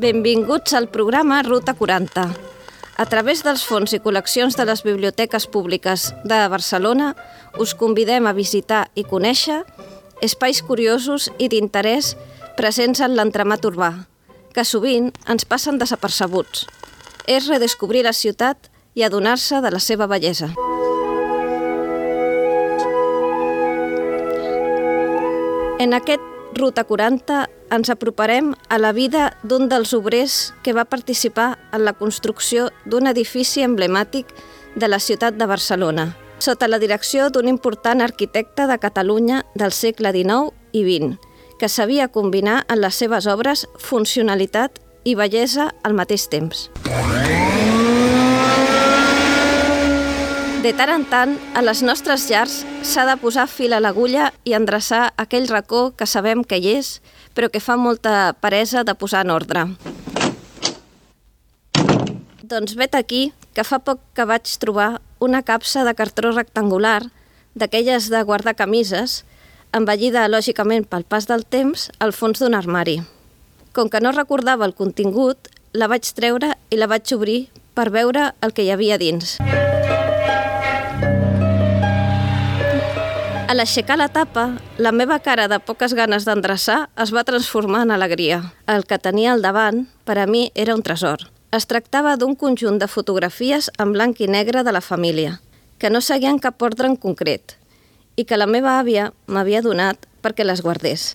Benvinguts al programa Ruta 40. A través dels fons i col·leccions de les biblioteques públiques de Barcelona, us convidem a visitar i conèixer espais curiosos i d'interès presents en l'entramat urbà, que sovint ens passen desapercebuts. És redescobrir la ciutat i adonar-se de la seva bellesa. En aquest Ruta 40 ens aproparem a la vida d'un dels obrers que va participar en la construcció d'un edifici emblemàtic de la ciutat de Barcelona, sota la direcció d'un important arquitecte de Catalunya del segle XIX i XX, que sabia combinar en les seves obres funcionalitat i bellesa al mateix temps. De tant en tant, a les nostres llars s'ha de posar fil a l'agulla i endreçar aquell racó que sabem que hi és, però que fa molta peresa de posar en ordre. Doncs vet aquí que fa poc que vaig trobar una capsa de cartró rectangular, d'aquelles de guardar camises, envellida lògicament pel pas del temps, al fons d'un armari. Com que no recordava el contingut, la vaig treure i la vaig obrir per veure el que hi havia dins. A l'aixecar la tapa, la meva cara de poques ganes d'endreçar es va transformar en alegria. El que tenia al davant, per a mi, era un tresor. Es tractava d'un conjunt de fotografies en blanc i negre de la família, que no seguien cap ordre en concret, i que la meva àvia m'havia donat perquè les guardés.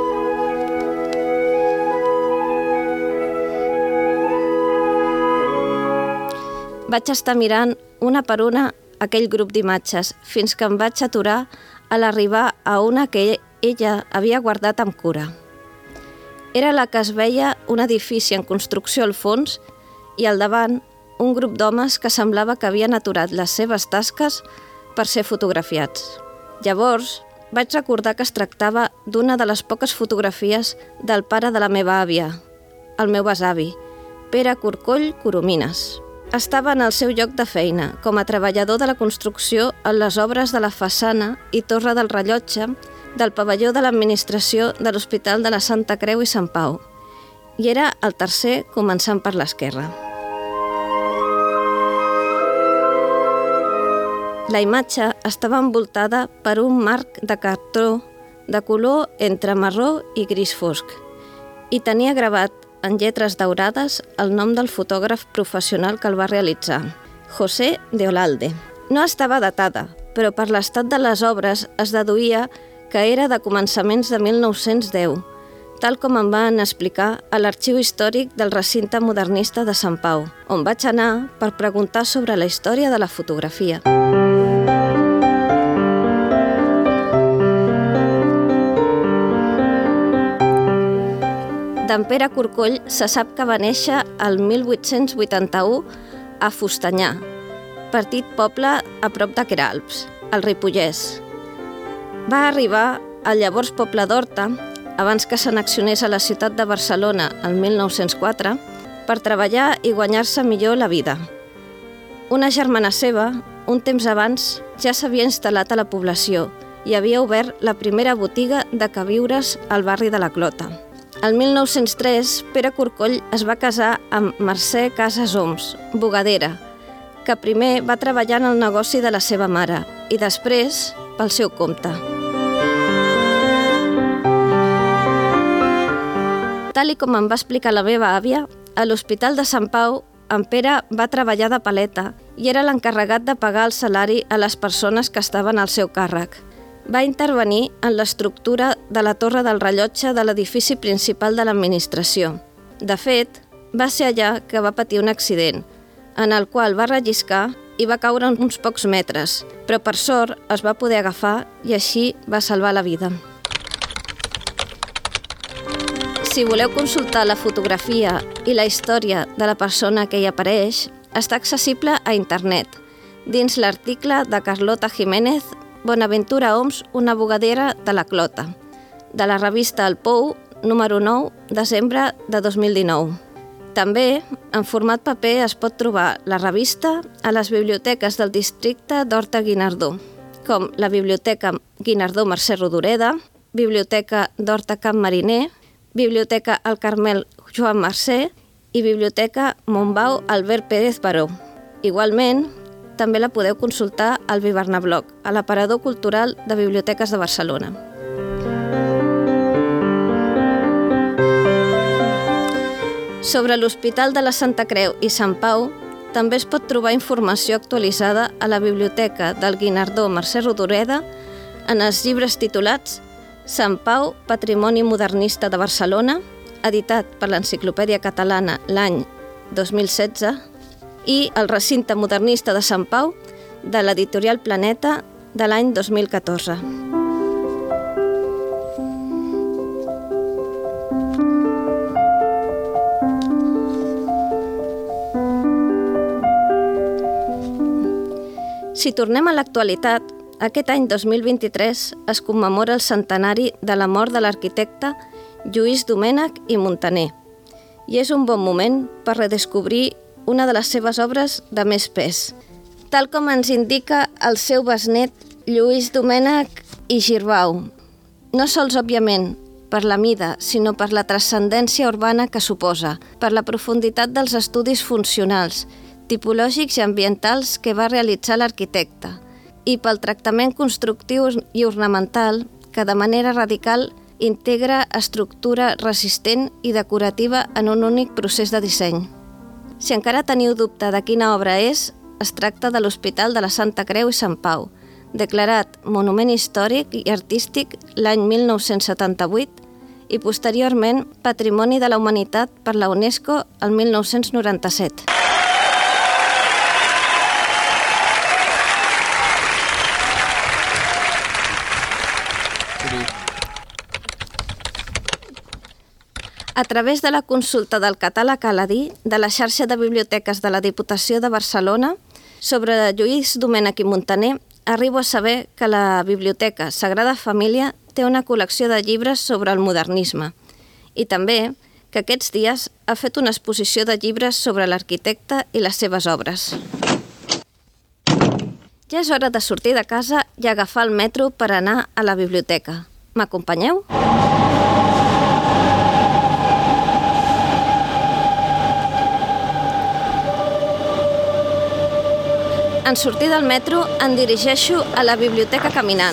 Vaig estar mirant una per una aquell grup d'imatges, fins que em vaig aturar a l'arribar a una que ella havia guardat amb cura. Era la que es veia un edifici en construcció al fons i al davant un grup d'homes que semblava que havien aturat les seves tasques per ser fotografiats. Llavors vaig recordar que es tractava d'una de les poques fotografies del pare de la meva àvia, el meu besavi, Pere Corcoll Coromines. Estava en el seu lloc de feina, com a treballador de la construcció en les obres de la façana i torre del rellotge del pavelló de l'administració de l'Hospital de la Santa Creu i Sant Pau, i era el tercer començant per l'esquerra. La imatge estava envoltada per un marc de cartró de color entre marró i gris fosc i tenia gravat en lletres daurades el nom del fotògraf professional que el va realitzar, José de Olalde. No estava datada, però per l'estat de les obres es deduïa que era de començaments de 1910, tal com em van explicar a l'Arxiu Històric del Recinte Modernista de Sant Pau, on vaig anar per preguntar sobre la història de la fotografia. D'en Pere Corcoll se sap que va néixer el 1881 a Fustanyà, petit poble a prop de Queralbs, al Ripollès. Va arribar al llavors poble d'Horta, abans que s'annexionés a la ciutat de Barcelona el 1904, per treballar i guanyar-se millor la vida. Una germana seva, un temps abans, ja s'havia instal·lat a la població i havia obert la primera botiga de queviures al barri de la Clota. El 1903, Pere Corcoll es va casar amb Mercè Casas Oms, bugadera, que primer va treballar en el negoci de la seva mare i després pel seu compte. Tal com em va explicar la meva àvia, a l'Hospital de Sant Pau, en Pere va treballar de paleta i era l'encarregat de pagar el salari a les persones que estaven al seu càrrec. Va intervenir en l'estructura de la torre del rellotge de l'edifici principal de l'administració. De fet, va ser allà que va patir un accident, en el qual va relliscar i va caure uns pocs metres, però per sort es va poder agafar i així va salvar la vida. Si voleu consultar la fotografia i la història de la persona que hi apareix, està accessible a internet, dins l'article de Carlota Jiménez, Bonaventura Oms, una bugadera de la Clota, de la revista El Pou, número 9, desembre de 2019. També, en format paper, es pot trobar la revista a les biblioteques del districte d'Horta-Guinardó, com la Biblioteca Guinardó Mercè Rodoreda, Biblioteca d'Horta Camp Mariner, Biblioteca El Carmel Joan Mercè i Biblioteca Montbau Albert Pérez Baró. Igualment, també la podeu consultar al Vivernablog, a l'aparador cultural de Biblioteques de Barcelona. Sobre l'Hospital de la Santa Creu i Sant Pau, també es pot trobar informació actualitzada a la Biblioteca del Guinardó Mercè Rodoreda en els llibres titulats Sant Pau, Patrimoni Modernista de Barcelona, editat per l'Enciclopèdia Catalana l'any 2016, i El recinte modernista de Sant Pau, de l'editorial Planeta, de l'any 2014. Si tornem a l'actualitat, aquest any 2023 es commemora el centenari de la mort de l'arquitecte Lluís Domènech i Muntaner, i és un bon moment per redescobrir una de les seves obres de més pes. Tal com ens indica el seu besnet Lluís Domènech i Girbau, no sols, òbviament, per la mida, sinó per la transcendència urbana que suposa, per la profunditat dels estudis funcionals, tipològics i ambientals que va realitzar l'arquitecte, i pel tractament constructiu i ornamental que de manera radical integra estructura resistent i decorativa en un únic procés de disseny. Si encara teniu dubte de quina obra és, es tracta de l'Hospital de la Santa Creu i Sant Pau, declarat Monument Històric i Artístic l'any 1978 i posteriorment Patrimoni de la Humanitat per la UNESCO el 1997. A través de la consulta del catàleg Aladí de la xarxa de biblioteques de la Diputació de Barcelona sobre Lluís Domènech i Muntaner, arribo a saber que la Biblioteca Sagrada Família té una col·lecció de llibres sobre el modernisme i també que aquests dies ha fet una exposició de llibres sobre l'arquitecte i les seves obres. Ja és hora de sortir de casa i agafar el metro per anar a la biblioteca. M'acompanyeu? En sortir del metro, em dirigeixo a la biblioteca caminant.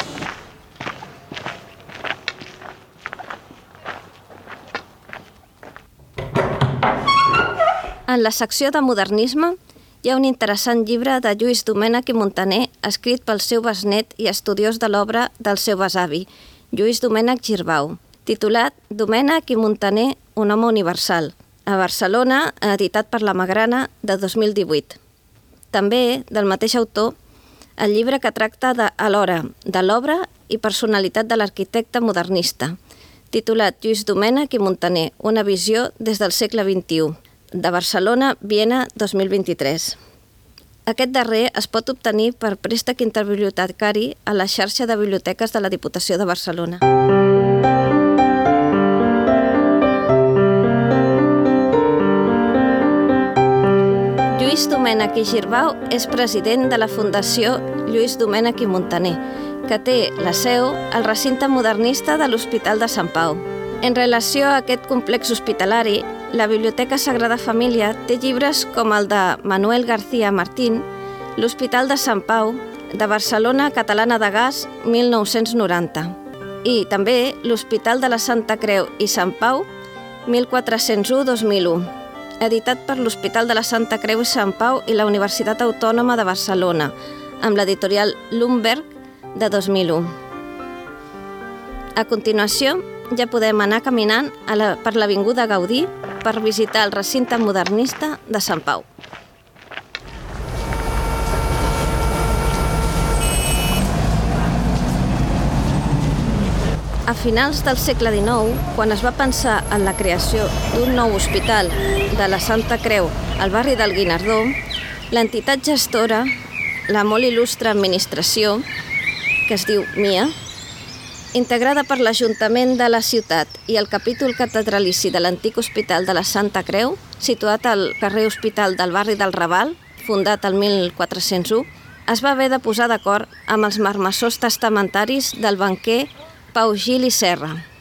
En la secció de modernisme hi ha un interessant llibre de Lluís Domènech i Muntaner escrit pel seu besnet i estudiós de l'obra del seu besavi, Lluís Domènech Girbau, titulat Domènech i Muntaner, un home universal, a Barcelona, editat per la Magrana, de 2018. També, del mateix autor, el llibre que tracta alhora de l'obra i personalitat de l'arquitecte modernista, titulat Lluís Domènech i Muntaner, una visió des del segle XXI, de Barcelona, Viena, 2023. Aquest darrer es pot obtenir per préstec interbibliotecari a la xarxa de biblioteques de la Diputació de Barcelona. Lluís Domènech i Girbau és president de la Fundació Lluís Domènech i Muntaner, que té la seu al recinte modernista de l'Hospital de Sant Pau. En relació a aquest complex hospitalari, la Biblioteca Sagrada Família té llibres com el de Manuel García Martín, l'Hospital de Sant Pau, de Barcelona Catalana de Gas, 1990, i també l'Hospital de la Santa Creu i Sant Pau, 1401-2001, editat per l'Hospital de la Santa Creu i Sant Pau i la Universitat Autònoma de Barcelona, amb l'editorial Lumberg de 2001. A continuació, ja podem anar caminant per l'Avinguda Gaudí per visitar el recinte modernista de Sant Pau. A finals del segle XIX, quan es va pensar en la creació d'un nou hospital de la Santa Creu al barri del Guinardó, l'entitat gestora, la molt il·lustre administració, que es diu MIA, integrada per l'Ajuntament de la ciutat i el capítol catedralici de l'antic Hospital de la Santa Creu, situat al carrer Hospital del barri del Raval, fundat el 1401, es va haver de posar d'acord amb els marmessors testamentaris del banquer Pau Gil i Serra.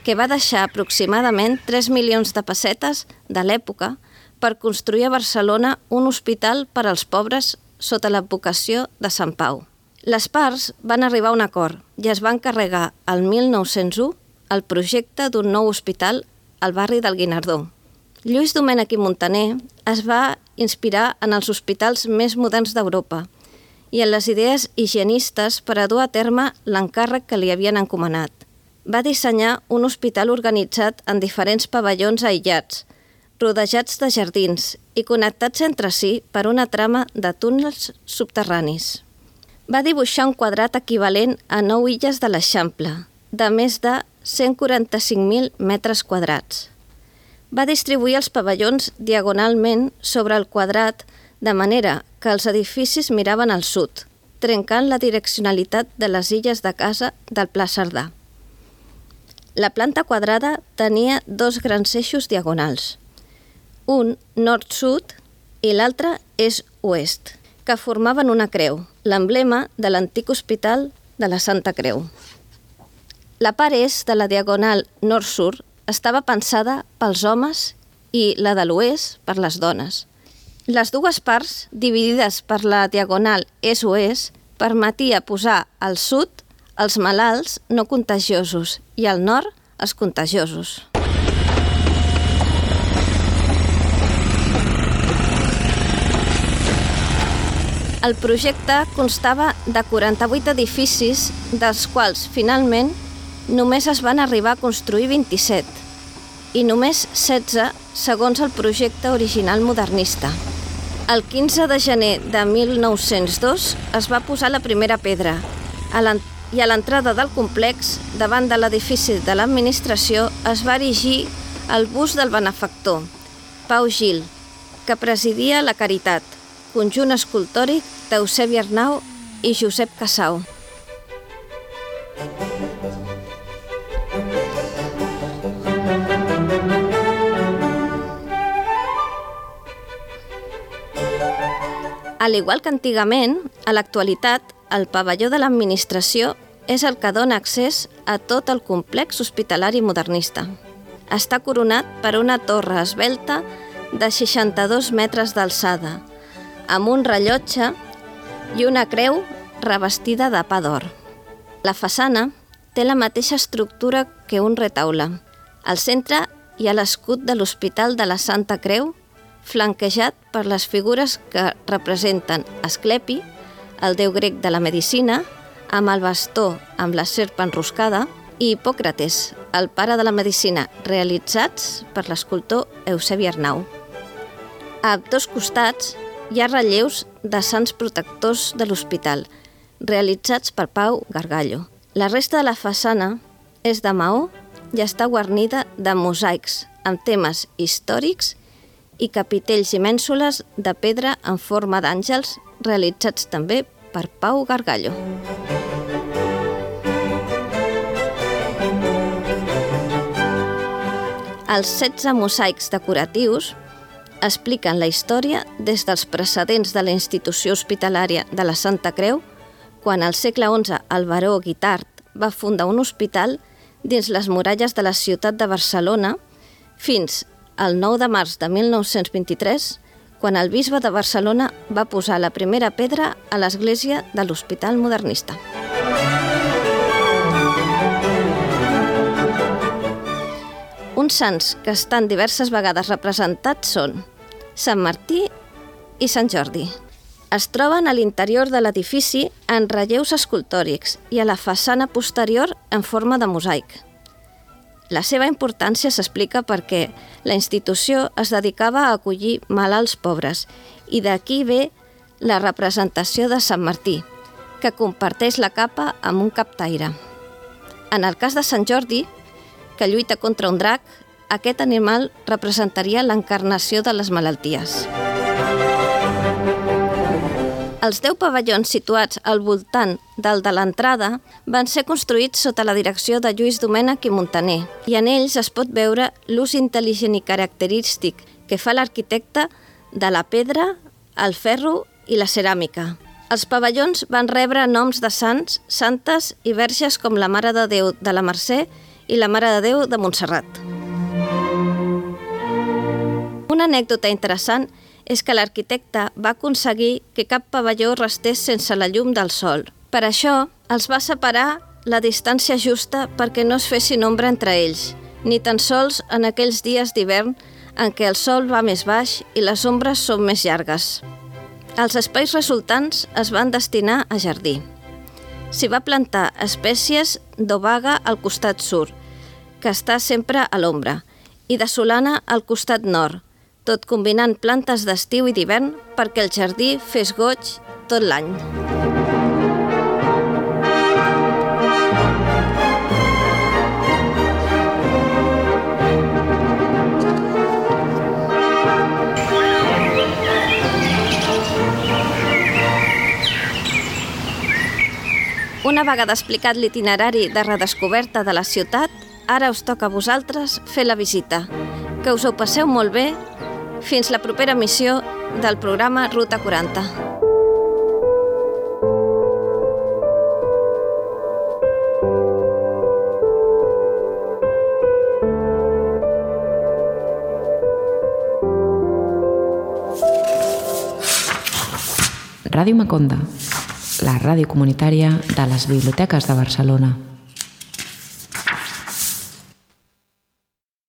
que va deixar aproximadament 3 milions de pessetes de l'època per construir a Barcelona un hospital per als pobres sota l'advocació de Sant Pau. Les parts van arribar a un acord i es van encarregar el 1901 el projecte d'un nou hospital al barri del Guinardó. Lluís Domènech i Muntaner es va inspirar en els hospitals més moderns d'Europa i en les idees higienistes per a dur a terme l'encàrrec que li havien encomanat. Va dissenyar un hospital organitzat en diferents pavellons aïllats, rodejats de jardins i connectats entre si per una trama de túnels subterranis. Va dibuixar un quadrat equivalent a 9 illes de l'Eixample, de més de 145.000 metres quadrats. Va distribuir els pavellons diagonalment sobre el quadrat de manera que els edificis miraven al sud, trencant la direccionalitat de les illes de casa del Pla Cerdà. La planta quadrada tenia 2 grans eixos diagonals, un nord-sud i l'altre est-oest, que formaven una creu, l'emblema de l'antic hospital de la Santa Creu. La part est de la diagonal nord-sud estava pensada pels homes i la de l'oest per les dones. Les dues parts, dividides per la diagonal est-oest, permetia posar al sud els malalts no contagiosos i al nord els contagiosos. El projecte constava de 48 edificis, dels quals, finalment, només es van arribar a construir 27 i només 16 segons el projecte original modernista. El 15 de gener de 1902 es va posar la primera pedra i a l'entrada del complex, davant de l'edifici de l'administració, es va erigir el bust del benefactor, Pau Gil, que presidia la Caritat, conjunt escultòric d'Eusebi Arnau i Josep Casau. Al igual que antigament, a l'actualitat, el pavelló de l'administració és el que dona accés a tot el complex hospitalari modernista. Està coronat per una torre esvelta de 62 metres d'alçada, amb un rellotge i una creu revestida de pa d'or. La façana té la mateixa estructura que un retaule. Al centre hi ha l'escut de l'Hospital de la Santa Creu, flanquejat per les figures que representen Asclepi, el déu grec de la medicina, amb el bastó amb la serp enroscada, i Hipòcrates, el pare de la medicina, realitzats per l'escultor Eusebi Arnau. A dos costats hi ha relleus de sants protectors de l'hospital, realitzats per Pau Gargallo. La resta de la façana és de maó i està guarnida de mosaics amb temes històrics i capitells i mènsules de pedra en forma d'àngels, realitzats també per Pau Gargallo. Els 16 mosaics decoratius expliquen la història des dels precedents de la institució hospitalària de la Santa Creu, quan al segle XI el baró Guitart va fundar un hospital dins les muralles de la ciutat de Barcelona, fins el 9 de març de 1923, quan el bisbe de Barcelona va posar la primera pedra a l'església de l'Hospital Modernista. Uns sants que estan diverses vegades representats són Sant Martí i Sant Jordi. Es troben a l'interior de l'edifici en relleus escultòrics i a la façana posterior en forma de mosaic. La seva importància s'explica perquè la institució es dedicava a acollir malalts pobres i d'aquí ve la representació de Sant Martí, que comparteix la capa amb un captaire. En el cas de Sant Jordi, que lluita contra un drac, aquest animal representaria l'encarnació de les malalties. Els 10 pavellons situats al voltant del de l'entrada van ser construïts sota la direcció de Lluís Domènech i Muntaner, i en ells es pot veure l'ús intel·ligent i característic que fa l'arquitecte de la pedra, el ferro i la ceràmica. Els pavellons van rebre noms de sants, santes i verges com la Mare de Déu de la Mercè i la Mare de Déu de Montserrat. Una anècdota interessant és que l'arquitecte va aconseguir que cap pavelló restés sense la llum del sol. Per això, els va separar la distància justa perquè no es fessin ombra entre ells, ni tan sols en aquells dies d'hivern en què el sol va més baix i les ombres són més llargues. Els espais resultants es van destinar a jardí. S'hi va plantar espècies d'obaga al costat sud, que està sempre a l'ombra, i de solana al costat nord, tot combinant plantes d'estiu i d'hivern perquè el jardí fes goig tot l'any. Una vegada explicat l'itinerari de redescoberta de la ciutat, ara us toca a vosaltres fer la visita. Que us ho passeu molt bé. Fins la propera missió del programa Ruta 40. Ràdio Maconda, la ràdio comunitària de les biblioteques de Barcelona.